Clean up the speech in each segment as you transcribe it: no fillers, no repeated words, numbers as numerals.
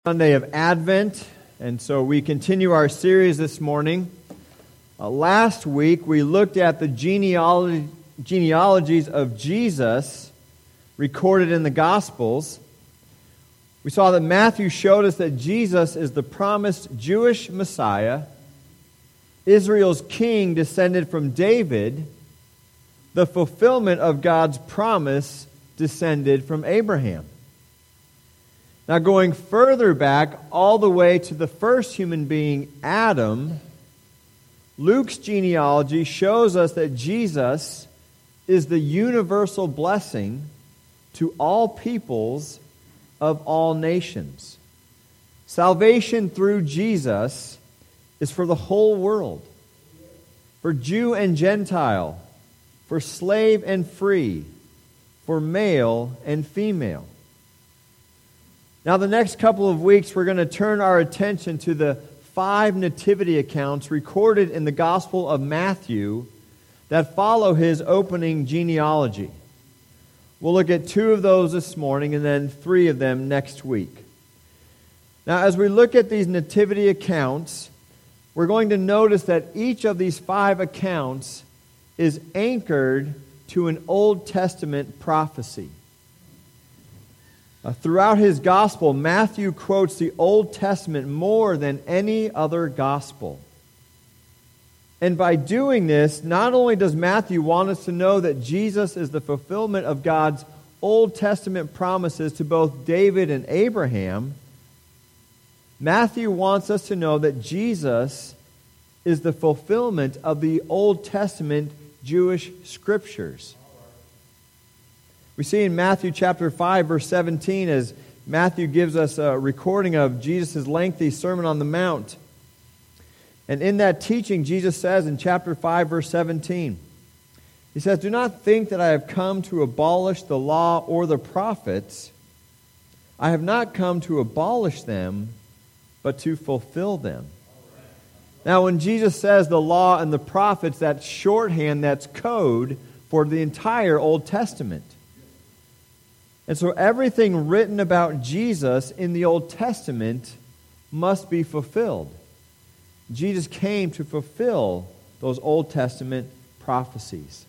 Sunday of Advent, and so we continue our series this morning. Last week we looked at the genealogies of Jesus recorded in the Gospels. We saw that Matthew showed us that Jesus is the promised Jewish Messiah, Israel's king descended from David, the fulfillment of God's promise descended from Abraham. Now, going further back, all the way to the first human being, Adam, Luke's genealogy shows us that Jesus is the universal blessing to all peoples of all nations. Salvation through Jesus is for the whole world, for Jew and Gentile, for slave and free, for male and female. Now, the next couple of weeks, we're going to turn our attention to the 5 nativity accounts recorded in the Gospel of Matthew that follow his opening genealogy. We'll look at 2 of those this morning and then 3 of them next week. Now, as we look at these nativity accounts, we're going to notice that each of these 5 accounts is anchored to an Old Testament prophecy. Throughout his gospel, Matthew quotes the Old Testament more than any other gospel. And by doing this, not only does Matthew want us to know that Jesus is the fulfillment of God's Old Testament promises to both David and Abraham, Matthew wants us to know that Jesus is the fulfillment of the Old Testament Jewish scriptures. We see in Matthew chapter 5, verse 17, as Matthew gives us a recording of Jesus' lengthy Sermon on the Mount. And in that teaching, Jesus says in chapter 5, verse 17, he says, "Do not think that I have come to abolish the law or the prophets. I have not come to abolish them, but to fulfill them." Now, when Jesus says the law and the prophets, that's shorthand, that's code for the entire Old Testament. And so everything written about Jesus in the Old Testament must be fulfilled. Jesus came to fulfill those Old Testament prophecies.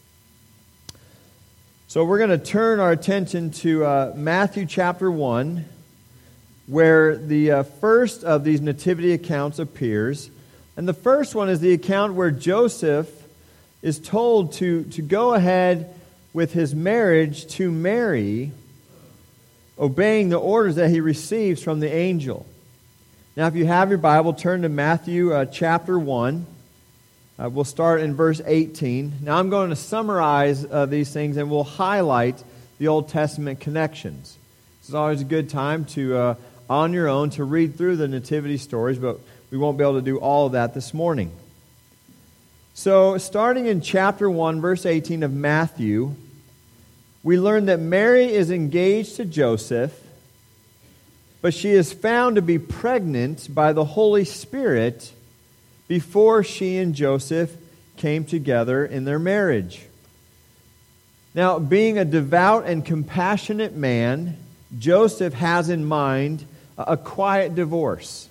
So we're going to turn our attention to Matthew chapter 1, where the first of these nativity accounts appears. And the first one is the account where Joseph is told to go ahead with his marriage to Mary, obeying the orders that he receives from the angel. Now, if you have your Bible, turn to Matthew chapter 1. We'll start in verse 18. Now, I'm going to summarize these things, and we'll highlight the Old Testament connections. This is always a good time to, on your own, to read through the nativity stories, but we won't be able to do all of that this morning. So, starting in chapter 1, verse 18 of Matthew, we learn that Mary is engaged to Joseph, but she is found to be pregnant by the Holy Spirit before she and Joseph came together in their marriage. Now, being a devout and compassionate man, Joseph has in mind a quiet divorce.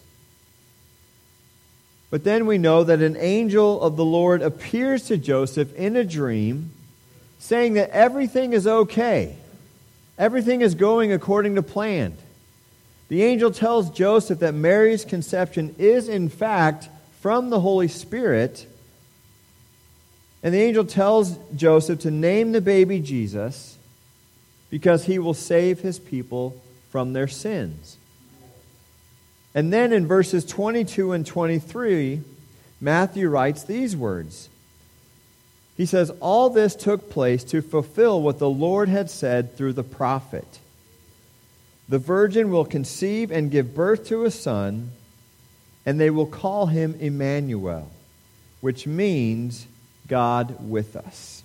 But then we know that an angel of the Lord appears to Joseph in a dream, saying that everything is okay. Everything is going according to plan. The angel tells Joseph that Mary's conception is in fact from the Holy Spirit. And the angel tells Joseph to name the baby Jesus because he will save his people from their sins. And then in verses 22 and 23, Matthew writes these words. He says, "All this took place to fulfill what the Lord had said through the prophet. The virgin will conceive and give birth to a son, and they will call him Emmanuel," which means God with us.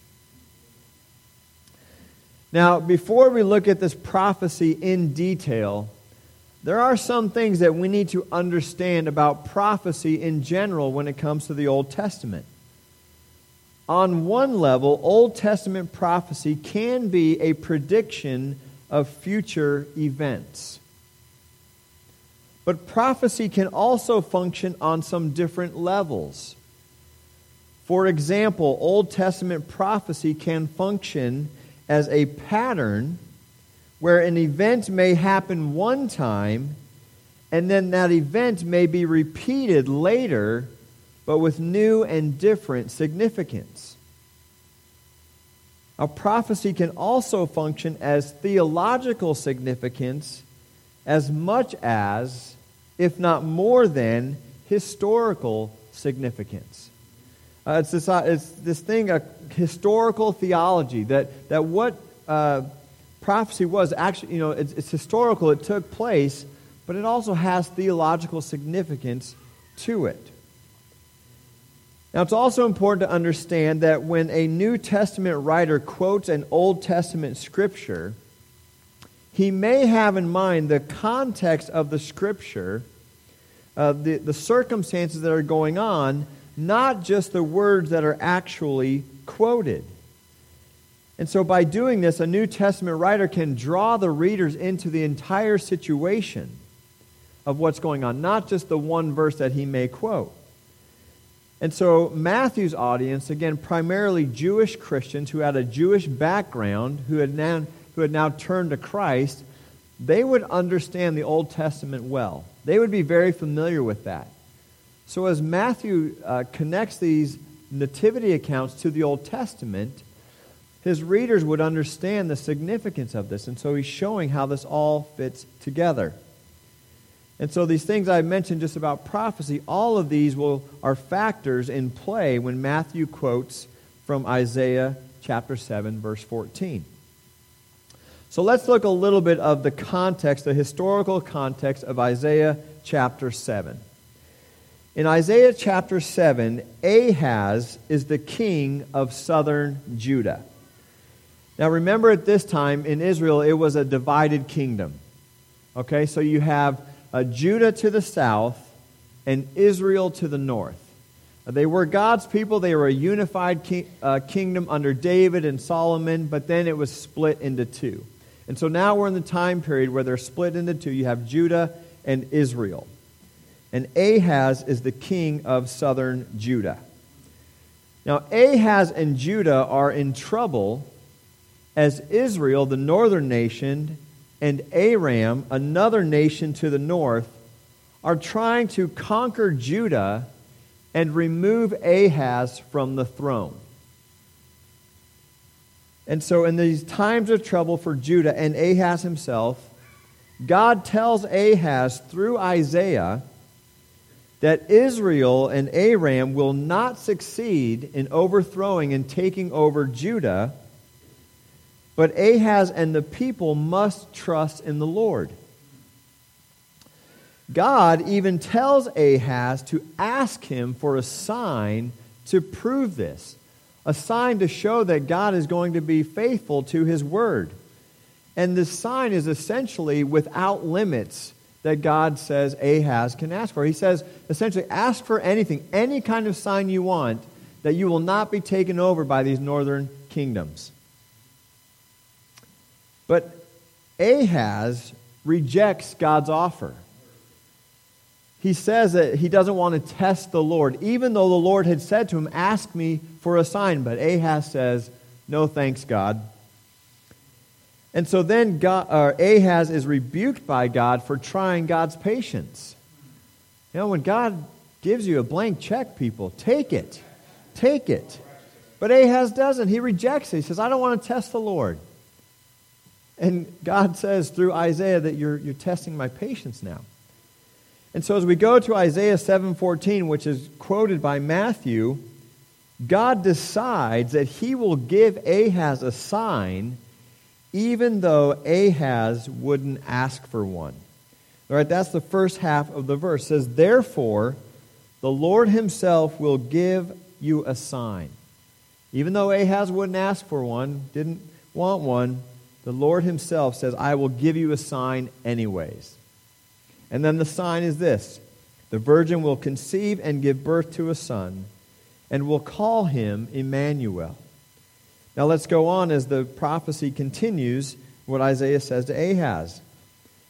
Now, before we look at this prophecy in detail, there are some things that we need to understand about prophecy in general when it comes to the Old Testament. On one level, Old Testament prophecy can be a prediction of future events. But prophecy can also function on some different levels. For example, Old Testament prophecy can function as a pattern where an event may happen one time, and then that event may be repeated later, but with new and different significance. Now, prophecy can also function as theological significance as much as, if not more than, historical significance. It's this thing, a historical theology, that what prophecy was actually, it's historical, it took place, but it also has theological significance to it. Now, it's also important to understand that when a New Testament writer quotes an Old Testament scripture, he may have in mind the context of the scripture, the circumstances that are going on, not just the words that are actually quoted. And so by doing this, a New Testament writer can draw the readers into the entire situation of what's going on, not just the one verse that he may quote. And so Matthew's audience, again, primarily Jewish Christians who had a Jewish background, who had now turned to Christ, they would understand the Old Testament well. They would be very familiar with that. So as Matthew connects these nativity accounts to the Old Testament, his readers would understand the significance of this. And so he's showing how this all fits together. And so these things I mentioned just about prophecy, all of these are factors in play when Matthew quotes from Isaiah chapter 7, verse 14. So let's look a little bit of the context, the historical context of Isaiah chapter 7. In Isaiah chapter 7, Ahaz is the king of southern Judah. Now remember, at this time in Israel, it was a divided kingdom. Okay, so you have Judah to the south and Israel to the north. They were God's people. They were a unified kingdom under David and Solomon, but then it was split into two. And so now we're in the time period where they're split into two. You have Judah and Israel. And Ahaz is the king of southern Judah. Now, Ahaz and Judah are in trouble as Israel, the northern nation, and Aram, another nation to the north, are trying to conquer Judah and remove Ahaz from the throne. And so in these times of trouble for Judah and Ahaz himself, God tells Ahaz through Isaiah that Israel and Aram will not succeed in overthrowing and taking over Judah, but Ahaz and the people must trust in the Lord. God even tells Ahaz to ask him for a sign to prove this, a sign to show that God is going to be faithful to his word. And this sign is essentially without limits that God says Ahaz can ask for. He says, essentially, ask for anything, any kind of sign you want, that you will not be taken over by these northern kingdoms. But Ahaz rejects God's offer. He says that he doesn't want to test the Lord, even though the Lord had said to him, ask me for a sign. But Ahaz says, no thanks, God. And so then Ahaz is rebuked by God for trying God's patience. You know, when God gives you a blank check, people, take it. Take it. But Ahaz doesn't. He rejects it. He says, I don't want to test the Lord. And God says through Isaiah that you're testing my patience now. And so as we go to Isaiah 7:14, which is quoted by Matthew, God decides that he will give Ahaz a sign even though Ahaz wouldn't ask for one. All right, that's the first half of the verse. It says, therefore, the Lord himself will give you a sign. Even though Ahaz wouldn't ask for one, didn't want one, the Lord himself says, I will give you a sign anyways. And then the sign is this: the virgin will conceive and give birth to a son, and will call him Emmanuel. Now let's go on as the prophecy continues, what Isaiah says to Ahaz.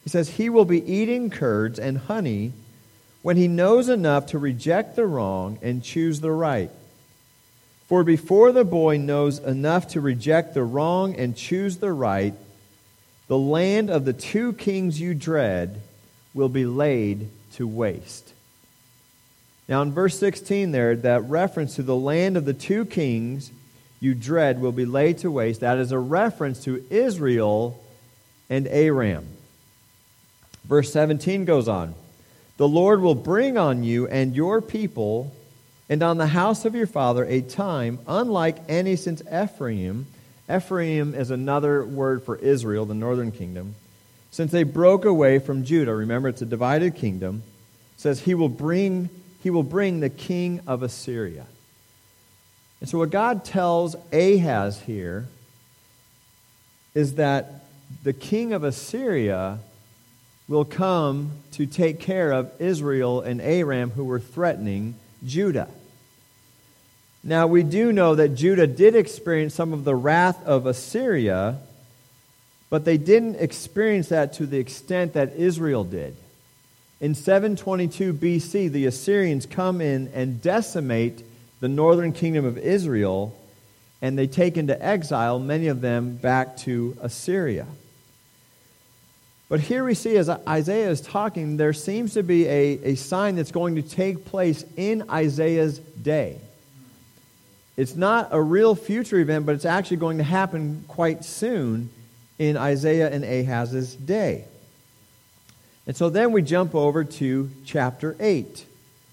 He says, he will be eating curds and honey when he knows enough to reject the wrong and choose the right. For before the boy knows enough to reject the wrong and choose the right, the land of the two kings you dread will be laid to waste. Now in verse 16 there, that reference to the land of the two kings you dread will be laid to waste, that is a reference to Israel and Aram. Verse 17 goes on, the Lord will bring on you and your people and on the house of your father a time unlike any since Ephraim. Ephraim is another word for Israel, the northern kingdom. Since they broke away from Judah, remember it's a divided kingdom, it says he will bring the king of Assyria. And so what God tells Ahaz here is that the king of Assyria will come to take care of Israel and Aram who were threatening Judah. Now we do know that Judah did experience some of the wrath of Assyria, but they didn't experience that to the extent that Israel did. In 722 BC, the Assyrians come in and decimate the northern kingdom of Israel, and they take into exile many of them back to Assyria. But here we see, as Isaiah is talking, there seems to be a sign that's going to take place in Isaiah's day. It's not a real future event, but it's actually going to happen quite soon in Isaiah and Ahaz's day. And so then we jump over to chapter 8.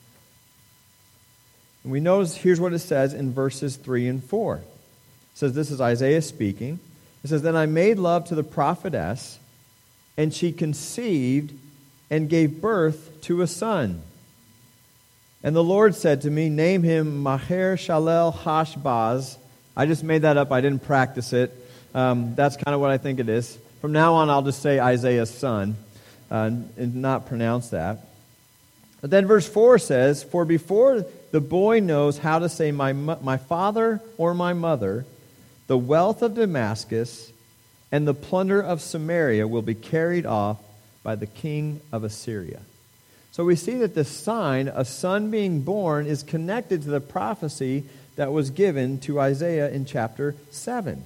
And we notice, here's what it says in verses 3 and 4. It says, this is Isaiah speaking. It says, then I made love to the prophetess, and she conceived and gave birth to a son. And the Lord said to me, name him Maher-Shalal-Hash-Baz. I just made that up. I didn't practice it. That's kind of what I think it is. From now on, I'll just say Isaiah's son and not pronounce that. But then verse 4 says, for before the boy knows how to say my father or my mother, the wealth of Damascus and the plunder of Samaria will be carried off by the king of Assyria. So we see that the sign, a son being born, is connected to the prophecy that was given to Isaiah in chapter 7.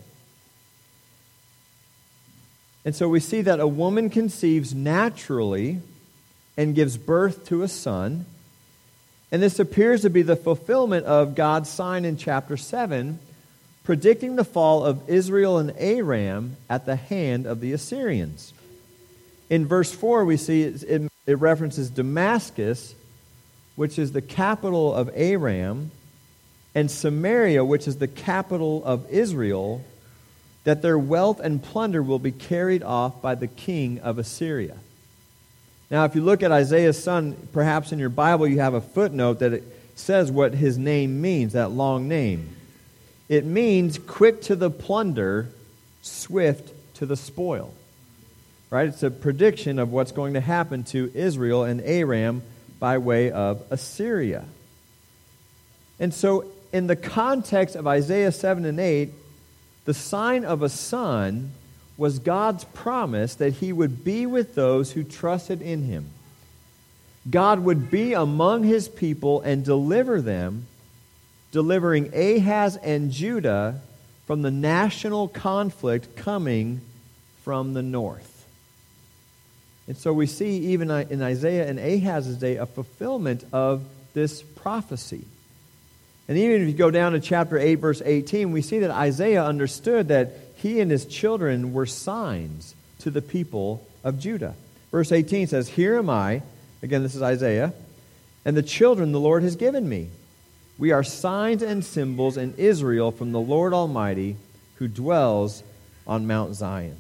And so we see that a woman conceives naturally and gives birth to a son. And this appears to be the fulfillment of God's sign in chapter 7, predicting the fall of Israel and Aram at the hand of the Assyrians. In verse 4, we see it references Damascus, which is the capital of Aram, and Samaria, which is the capital of Israel, that their wealth and plunder will be carried off by the king of Assyria. Now, if you look at Isaiah's son, perhaps in your Bible you have a footnote that it says what his name means, that long name. It means quick to the plunder, swift to the spoil. Right? It's a prediction of what's going to happen to Israel and Aram by way of Assyria. And so, in the context of Isaiah 7 and 8, the sign of a son was God's promise that he would be with those who trusted in him. God would be among his people and deliver them, delivering Ahaz and Judah from the national conflict coming from the north. And so we see even in Isaiah and Ahaz's day a fulfillment of this prophecy. And even if you go down to chapter 8, verse 18, we see that Isaiah understood that he and his children were signs to the people of Judah. Verse 18 says, here am I, again this is Isaiah, and the children the Lord has given me. We are signs and symbols in Israel from the Lord Almighty who dwells on Mount Zion.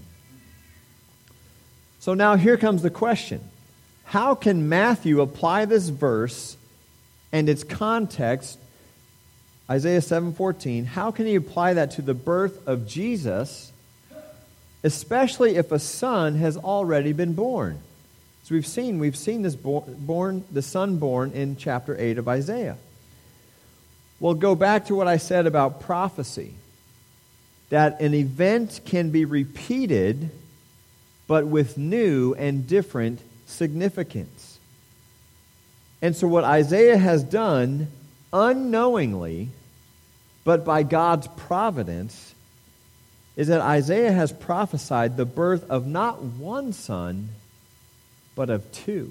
So now here comes the question. How can Matthew apply this verse and its context, Isaiah 7:14, how can he apply that to the birth of Jesus, especially if a son has already been born? So we've seen this the son born in chapter 8 of Isaiah. Well, go back to what I said about prophecy, that an event can be repeated but with new and different significance. And so what Isaiah has done unknowingly, but by God's providence, is that Isaiah has prophesied the birth of not one son, but of two.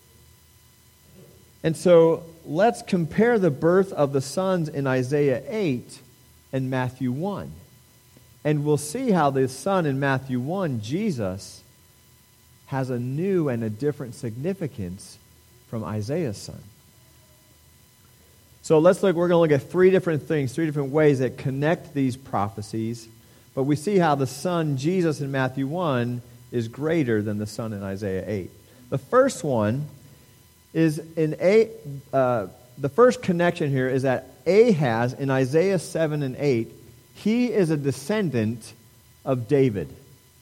And so let's compare the birth of the sons in Isaiah 8 and Matthew 1. And we'll see how the son in Matthew 1, Jesus, has a new and a different significance from Isaiah's son. So we're going to look at three different things, three different ways that connect these prophecies. But we see how the son, Jesus, in Matthew 1 is greater than the son in Isaiah 8. The first one is the first connection here is that Ahaz in Isaiah 7 and 8, he is a descendant of David.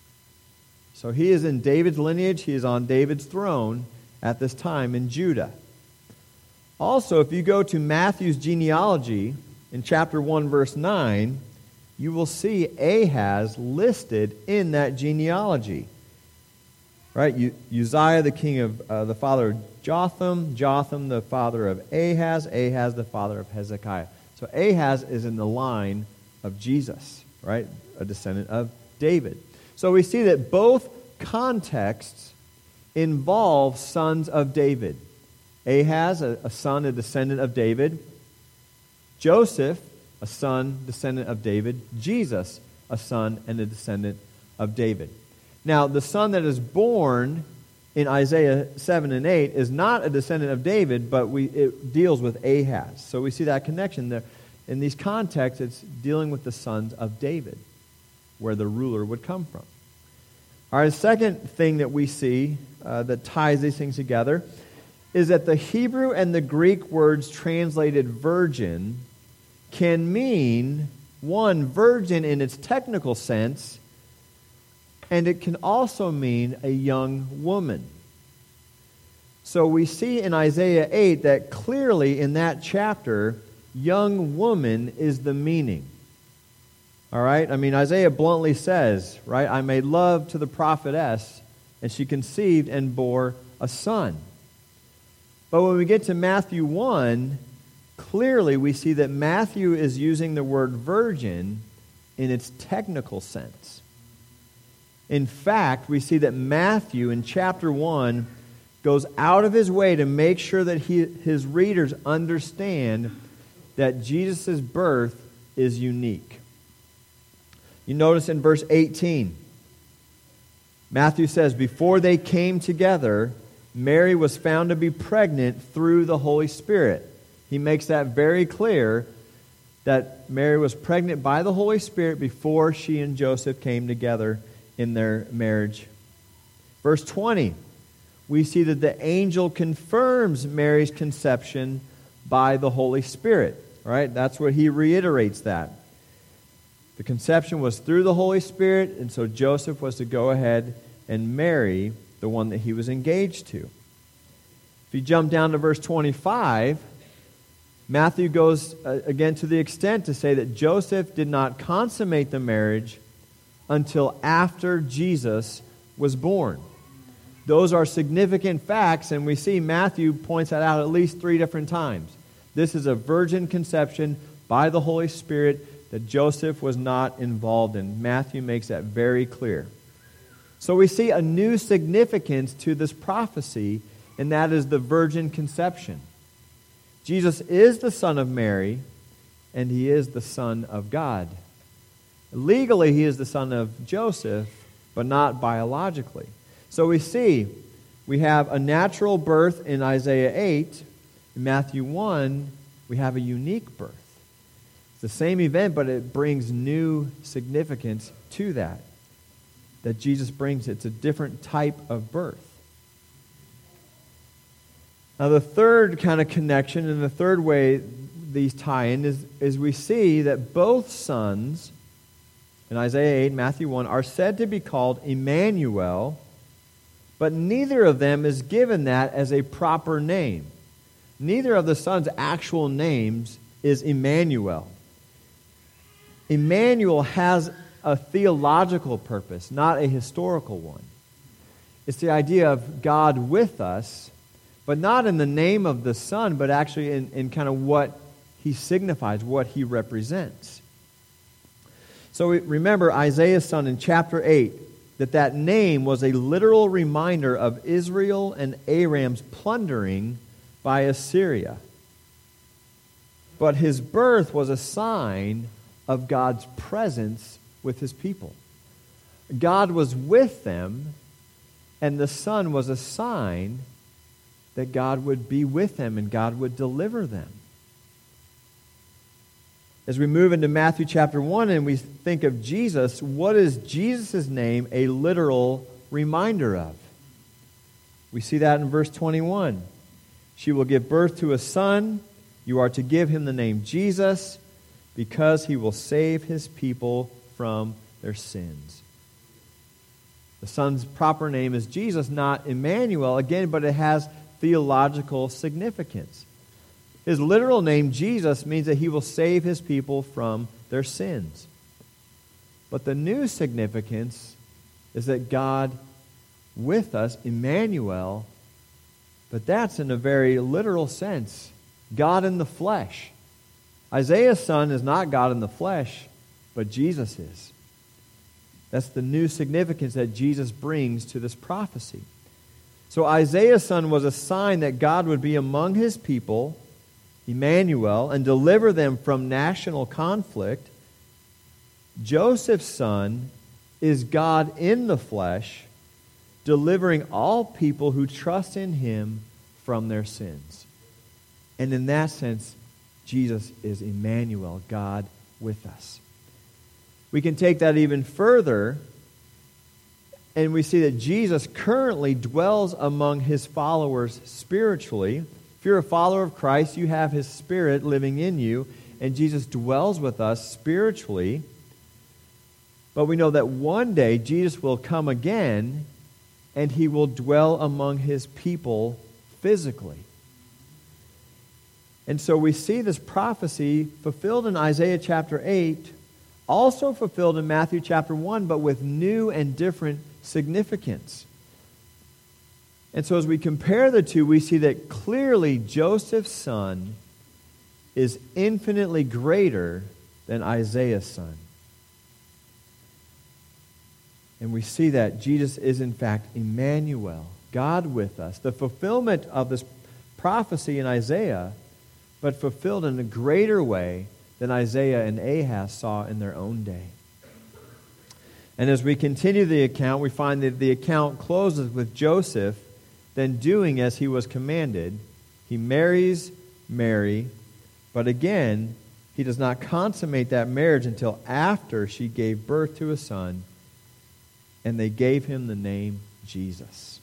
So he is in David's lineage. He is on David's throne at this time in Judah. Also, if you go to Matthew's genealogy in chapter 1, verse 9, you will see Ahaz listed in that genealogy. Right? Uzziah, the king of the father of Jotham, Jotham, the father of Ahaz, Ahaz, the father of Hezekiah. So Ahaz is in the line of Jesus, right? A descendant of David. So we see that both contexts involve sons of David. Ahaz, a son, a descendant of David. Joseph, a son, descendant of David. Jesus, a son and a descendant of David. Now, the son that is born in Isaiah 7 and 8 is not a descendant of David, but it deals with Ahaz. So we see that connection there. In these contexts, it's dealing with the sons of David, where the ruler would come from. All right, the second thing that we see that ties these things together is that the Hebrew and the Greek words translated virgin can mean, one, virgin in its technical sense, and it can also mean a young woman. So we see in Isaiah 8 that clearly in that chapter, young woman is the meaning. All right? I mean, Isaiah bluntly says, right, I made love to the prophetess, and she conceived and bore a son. But when we get to Matthew 1, clearly we see that Matthew is using the word virgin in its technical sense. In fact, we see that Matthew in chapter 1 goes out of his way to make sure that his readers understand that Jesus' birth is unique. You notice in verse 18, Matthew says, before they came together, Mary was found to be pregnant through the Holy Spirit. He makes that very clear that Mary was pregnant by the Holy Spirit before she and Joseph came together in their marriage. Verse 20, we see that the angel confirms Mary's conception by the Holy Spirit. Right? That's what he reiterates that. The conception was through the Holy Spirit, and so Joseph was to go ahead and marry the one that he was engaged to. If you jump down to verse 25, Matthew goes again to the extent to say that Joseph did not consummate the marriage until after Jesus was born. Those are significant facts, and we see Matthew points that out at least 3 different times. This is a virgin conception by the Holy Spirit that Joseph was not involved in. Matthew makes that very clear. So we see a new significance to this prophecy, and that is the virgin conception. Jesus is the Son of Mary, and he is the Son of God. Legally, he is the son of Joseph, but not biologically. So we have a natural birth in Isaiah 8. In Matthew 1, we have a unique birth. It's the same event, but it brings new significance to that Jesus brings. It's a different type of birth. Now, the third kind of connection and the third way these tie in is we see that both sons in Isaiah 8 and Matthew 1 are said to be called Emmanuel, but neither of them is given that as a proper name. Neither of the sons' actual names is Emmanuel. Emmanuel has a theological purpose, not a historical one. It's the idea of God with us, but not in the name of the Son, but actually in kind of what he signifies, what he represents. So remember Isaiah's son in chapter 8, that name was a literal reminder of Israel and Aram's plundering by Assyria. But his birth was a sign of God's presence with his people. God was with them, and the Son was a sign that God would be with them and God would deliver them. As we move into Matthew chapter 1 and we think of Jesus, what is Jesus' name a literal reminder of? We see that in verse 21. She will give birth to a son. You are to give him the name Jesus, because he will save his people from their sins. The Son's proper name is Jesus, not Emmanuel, again, but it has theological significance. His literal name, Jesus, means that he will save his people from their sins. But the new significance is that God with us, Emmanuel, but that's in a very literal sense. God in the flesh. Isaiah's son is not God in the flesh, but Jesus is. That's the new significance that Jesus brings to this prophecy. So Isaiah's son was a sign that God would be among his people, Emmanuel, and deliver them from national conflict. Joseph's son is God in the flesh, delivering all people who trust in him from their sins. And in that sense, Jesus is Emmanuel, God with us. We can take that even further, and we see that Jesus currently dwells among his followers spiritually. If you're a follower of Christ, you have his Spirit living in you, and Jesus dwells with us spiritually. But we know that one day Jesus will come again, and he will dwell among his people physically. And so we see this prophecy fulfilled in Isaiah chapter 8, also fulfilled in Matthew chapter 1, but with new and different significance. And so as we compare the two, we see that clearly Joseph's son is infinitely greater than Isaiah's son. And we see that Jesus is in fact Emmanuel, God with us. The fulfillment of this prophecy in Isaiah, but fulfilled in a greater way than Isaiah and Ahaz saw in their own day. And as we continue the account, we find that the account closes with Joseph then doing as he was commanded. He marries Mary, but again, he does not consummate that marriage until after she gave birth to a son, and they gave him the name Jesus.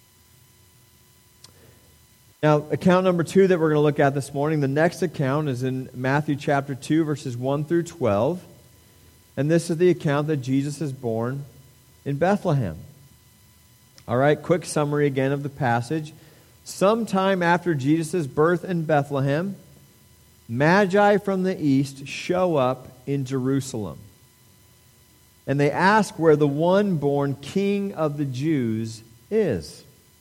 Now, account number 2 that we're going to look at this morning, the next account is in Matthew chapter 2, verses 1 through 12. And this is the account that Jesus is born in Bethlehem. All right, quick summary again of the passage. Sometime after Jesus' birth in Bethlehem, Magi from the east show up in Jerusalem. And they ask where the one born King of the Jews is.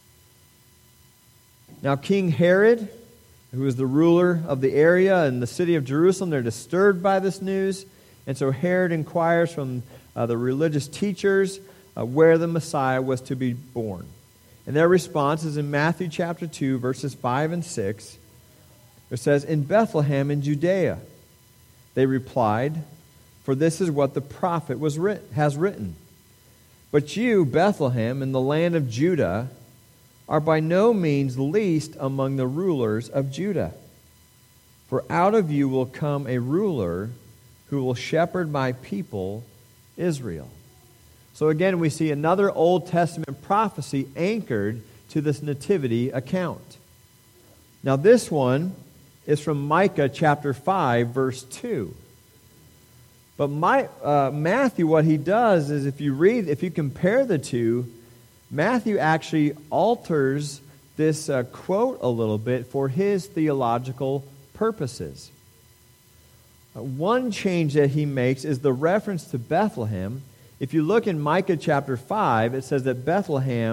Now, King Herod, who is the ruler of the area and the city of Jerusalem, they're disturbed by this news. And so Herod inquires from the religious teachers where the Messiah was to be born. And their response is in Matthew chapter 2, verses 5 and 6. It says, "In Bethlehem in Judea," they replied, "for this is what the prophet has written. But you, Bethlehem, in the land of Judah, are by no means least among the rulers of Judah. For out of you will come a ruler who will shepherd my people, Israel." So again, we see another Old Testament prophecy anchored to this nativity account. Now this one is from Micah chapter 5, verse 2. But Matthew, what he does is if you compare the two, Matthew actually alters this quote a little bit for his theological purposes. One change that he makes is the reference to Bethlehem. If you look in Micah chapter 5, it says that Bethlehem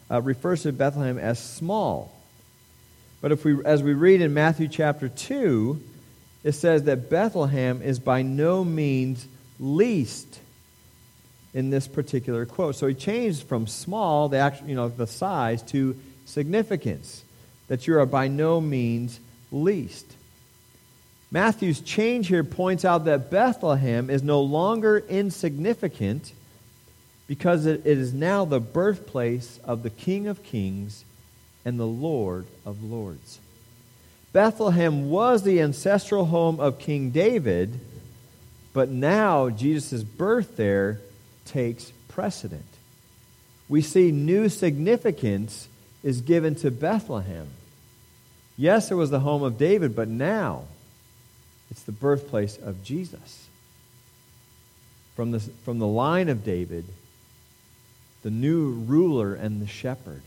refers to Bethlehem as small. But as we read in Matthew chapter 2, it says that Bethlehem is by no means least in this particular quote. So he changed from small, the size, to significance, that you are by no means least. Matthew's change here points out that Bethlehem is no longer insignificant because it is now the birthplace of the King of Kings and the Lord of Lords. Bethlehem was the ancestral home of King David, but now Jesus' birth there takes precedent. We see new significance is given to Bethlehem. Yes, it was the home of David, but now it's the birthplace of Jesus. From the line of David, the new ruler and the shepherd.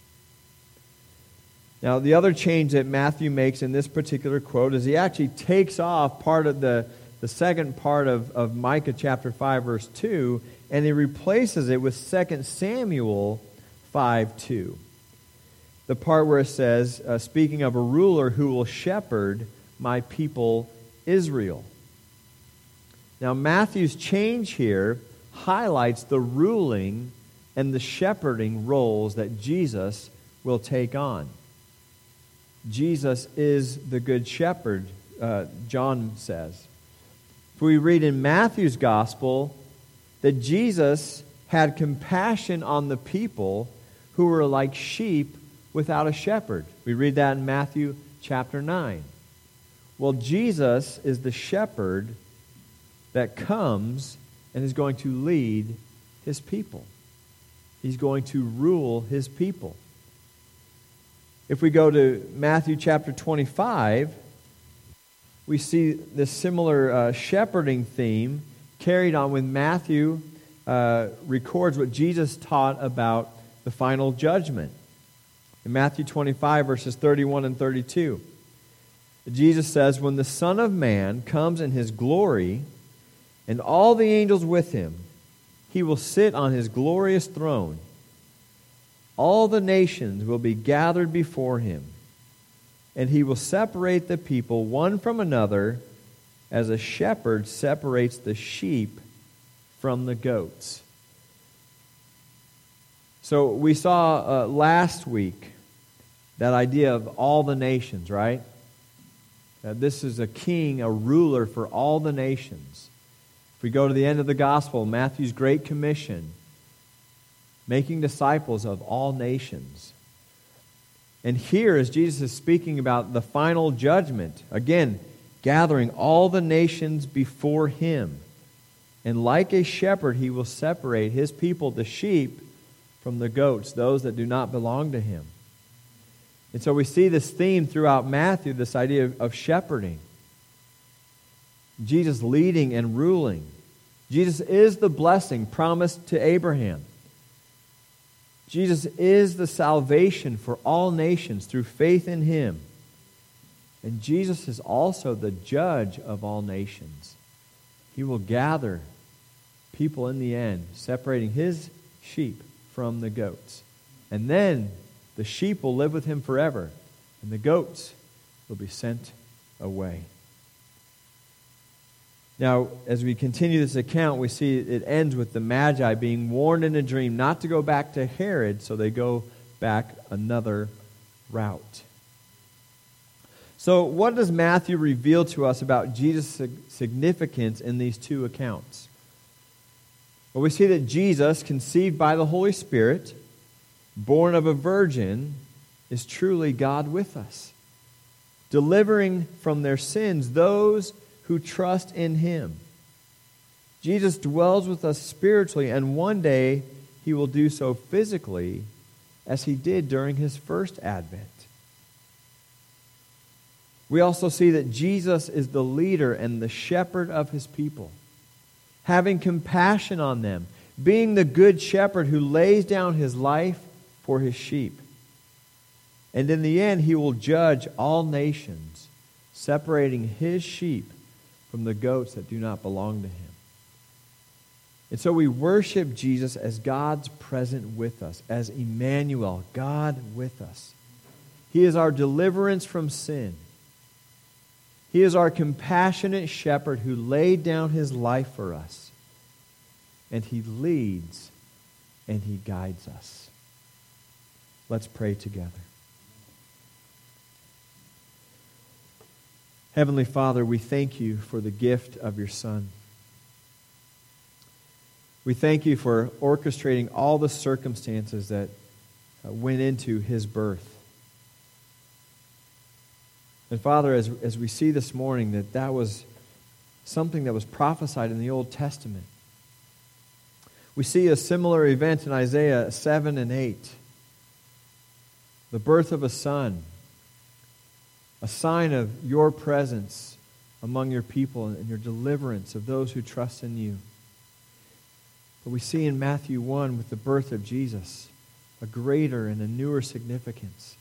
Now, the other change that Matthew makes in this particular quote is he actually takes off part of the second part of Micah chapter 5, verse 2, and he replaces it with 2 Samuel 5:2. The part where it says, speaking of a ruler who will shepherd my people Israel. Now, Matthew's change here highlights the ruling and the shepherding roles that Jesus will take on. Jesus is the good shepherd, John says. We read in Matthew's gospel that Jesus had compassion on the people who were like sheep without a shepherd. We read that in Matthew chapter 9. Well, Jesus is the shepherd that comes and is going to lead his people. He's going to rule his people. If we go to Matthew chapter 25, we see this similar shepherding theme carried on when Matthew records what Jesus taught about the final judgment. In Matthew 25, verses 31 and 32, Jesus says, "When the Son of Man comes in his glory, and all the angels with him, he will sit on his glorious throne. All the nations will be gathered before him, and he will separate the people one from another as a shepherd separates the sheep from the goats." So we saw last week that idea of all the nations, right? That this is a king, a ruler for all the nations. If we go to the end of the gospel, Matthew's Great Commission, making disciples of all nations. And here, as Jesus is speaking about the final judgment, again, gathering all the nations before him. And like a shepherd, he will separate his people, the sheep, from the goats, those that do not belong to him. And so we see this theme throughout Matthew, this idea of shepherding. Jesus leading and ruling. Jesus is the blessing promised to Abraham. Jesus is the salvation for all nations through faith in him. And Jesus is also the judge of all nations. He will gather people in the end, separating his sheep from the goats. And then the sheep will live with him forever, and the goats will be sent away. Now, as we continue this account, we see it ends with the Magi being warned in a dream not to go back to Herod, so they go back another route. So, what does Matthew reveal to us about Jesus' significance in these two accounts? Well, we see that Jesus, conceived by the Holy Spirit, born of a virgin, is truly God with us, delivering from their sins those who trust in him. Jesus dwells with us spiritually, and one day he will do so physically as he did during his first advent. We also see that Jesus is the leader and the shepherd of his people, having compassion on them, being the good shepherd who lays down his life for his sheep. And in the end, he will judge all nations, separating his sheep from the goats that do not belong to him. And so we worship Jesus as God's present with us, as Emmanuel, God with us. He is our deliverance from sin. He is our compassionate shepherd who laid down his life for us. And he leads and he guides us. Let's pray together. Heavenly Father, we thank you for the gift of your Son. We thank you for orchestrating all the circumstances that went into his birth. And Father, as we see this morning, that was something that was prophesied in the Old Testament. We see a similar event in Isaiah 7 and 8. The birth of a son, a sign of your presence among your people and your deliverance of those who trust in you. But we see in Matthew 1 with the birth of Jesus a greater and a newer significance.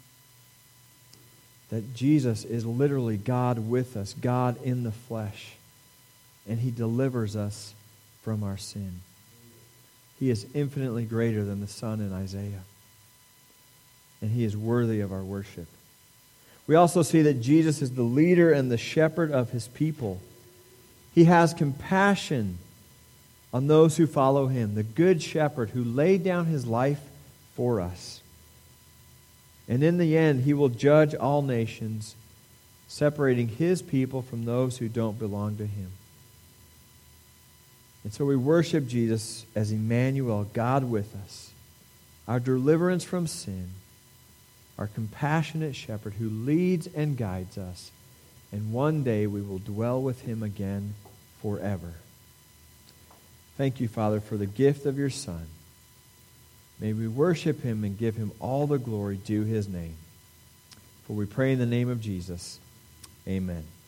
That Jesus is literally God with us, God in the flesh, and he delivers us from our sin. He is infinitely greater than the Son in Isaiah, and he is worthy of our worship. We also see that Jesus is the leader and the shepherd of his people. He has compassion on those who follow him, the good shepherd who laid down his life for us. And in the end, he will judge all nations, separating his people from those who don't belong to him. And so we worship Jesus as Emmanuel, God with us, our deliverance from sin, our compassionate shepherd who leads and guides us, and one day we will dwell with him again forever. Thank you, Father, for the gift of your Son. May we worship him and give him all the glory due his name. For we pray in the name of Jesus. Amen.